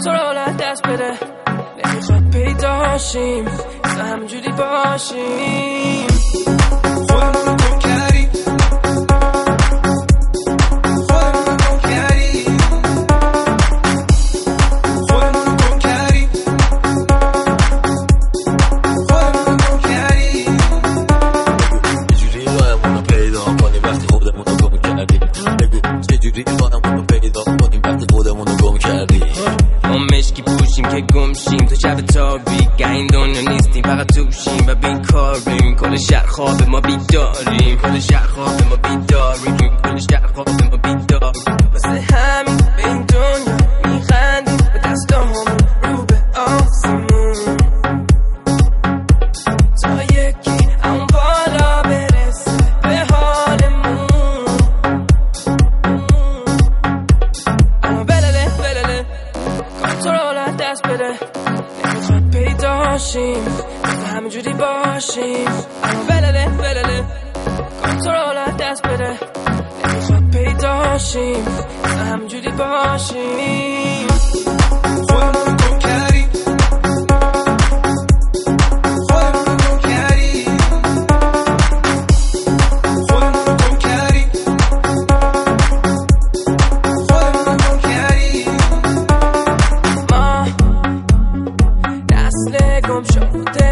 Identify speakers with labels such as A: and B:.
A: کنترل دست بده، نمیخواد پیدا شیم، همجوری باشیم.
B: خودمونو گم کردیم، خودمونو گم کردیم، خودمونو گم کردیم، خودمونو گم کردیم.
C: چجوری راهمونو پیدا کنیم وقتی خودمونو گم کردیم؟ بگو چجوری راهمونو پیدا کنیم وقتی خودمونو گم کردیم؟
A: ما مشکی پوشیم که گمشیم تو شب تاریک، این دنیا نیستیم فقط توشیم و بیکاریم. کل شهر خواب ما بیداریم، کل شهر خواب ما بیداریم، کل شهر خواب ما بیداریم. واسه همین به این دنیا میخندیم با دستامون رو به آسمون، تا یکی اون بالا برسه به حالمون. اما بلله کنترل دست بده، نمیخواد پیدا شیم، همجوری باشیم. اما بلله کنترل دست بده، نمیخواد پیدا شیم، همجوری باشیم.
B: خودمونو گم کردیم، خودمونو گم کردیم، خودمونو گم کردیم، خودمونو گم کردیم.
A: ما نسل گم شده